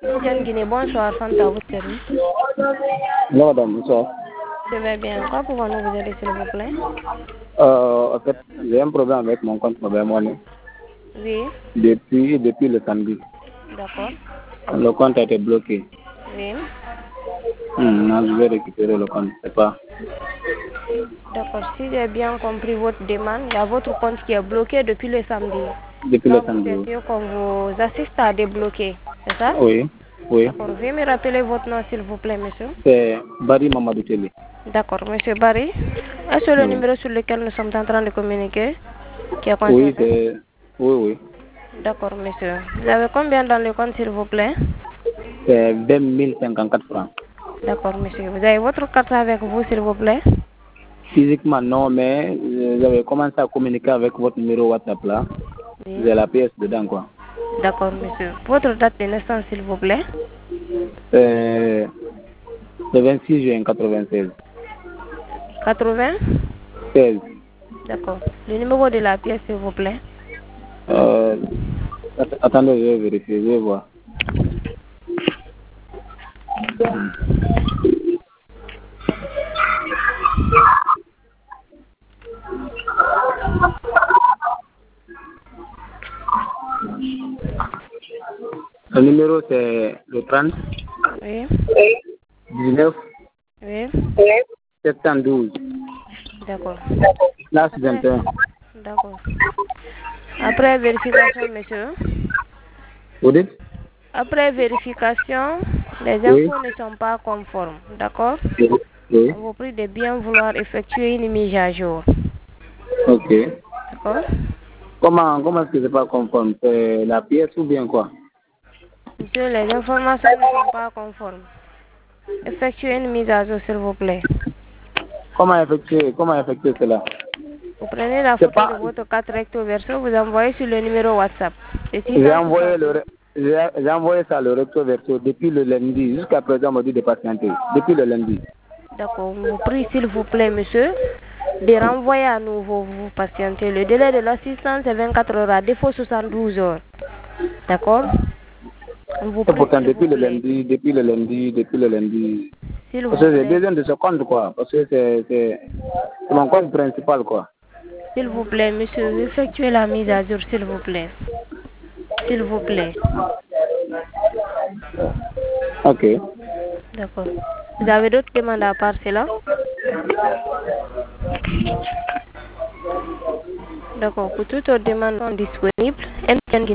Michel Guinée, bonsoir, Fanta, votre service. Non, madame, bonsoir. Je vais bien. Quoi pouvons-nous vous aider, s'il vous plaît? En fait, j'ai un problème avec mon compte Mobile Money Oui. depuis le samedi. D'accord. Le compte a été bloqué. Oui. Non, je vais récupérer le compte, c'est pas. D'accord. Si j'ai bien compris votre demande, il y a votre compte qui est bloqué depuis le samedi. Depuis le Donc, vous samedi. souhaitez qu'on vous assiste à débloquer, c'est ça? Oui, oui. D'accord. Veuillez me rappeler votre nom, s'il vous plaît, monsieur. C'est Barry Mamadou Télé. D'accord, monsieur Barry. Est-ce le Oui, numéro sur lequel nous sommes en train de communiquer qui est oui, concerné? c'est. Oui, oui. D'accord, monsieur. Vous avez combien dans le compte, s'il vous plaît? C'est 20 054 francs. D'accord, monsieur. Vous avez votre carte avec vous, s'il vous plaît? Physiquement, non, mais j'avais commencé à communiquer avec votre numéro WhatsApp là. Oui. J'ai la pièce dedans, quoi. D'accord, monsieur. Votre date de naissance, s'il vous plaît? C'est le 26 juin 96. 80? 16. D'accord. Le numéro de la pièce, s'il vous plaît? Attendez, je vais vérifier, je vais voir. Le numéro c'est le 30 Oui. 19 Oui. 72. D'accord. Là, c'est Après, 21. d'accord. Après vérification, monsieur. Vous dites? Après vérification, les Oui. infos ne sont pas conformes. D'accord? Oui. Oui. On vous prie de bien vouloir effectuer une mise à jour. Ok. D'accord? Comment est-ce que c'est pas conforme? C'est la pièce ou bien quoi? Monsieur, les informations ne sont pas conformes. Effectuez une mise à jour, s'il vous plaît. Comment effectuer cela? Vous prenez la C'est photo de pas, votre carte recto verso, vous envoyez sur le numéro WhatsApp. C'est j'ai envoyé 662. j'ai envoyé ça le recto verso depuis le lundi. Jusqu'à présent, on m'a dit de patienter. Depuis le lundi. D'accord. On vous prie, s'il vous plaît, monsieur, de renvoyer à nouveau, vous patientez. Le délai de l'assistance est 24 heures, à défaut 72 heures. D'accord? On vous Et prie, pourtant, s'il vous plaît. depuis le lundi. S'il Parce vous que j'ai plaît. besoin de ce compte, quoi. Parce que c'est mon compte principal, quoi. S'il vous plaît, monsieur, effectuez la mise à jour, s'il vous plaît. S'il vous plaît. Ok. D'accord. Vous avez d'autres demandes à part cela? D'accord. Pour toutes autres demandes sont disponibles.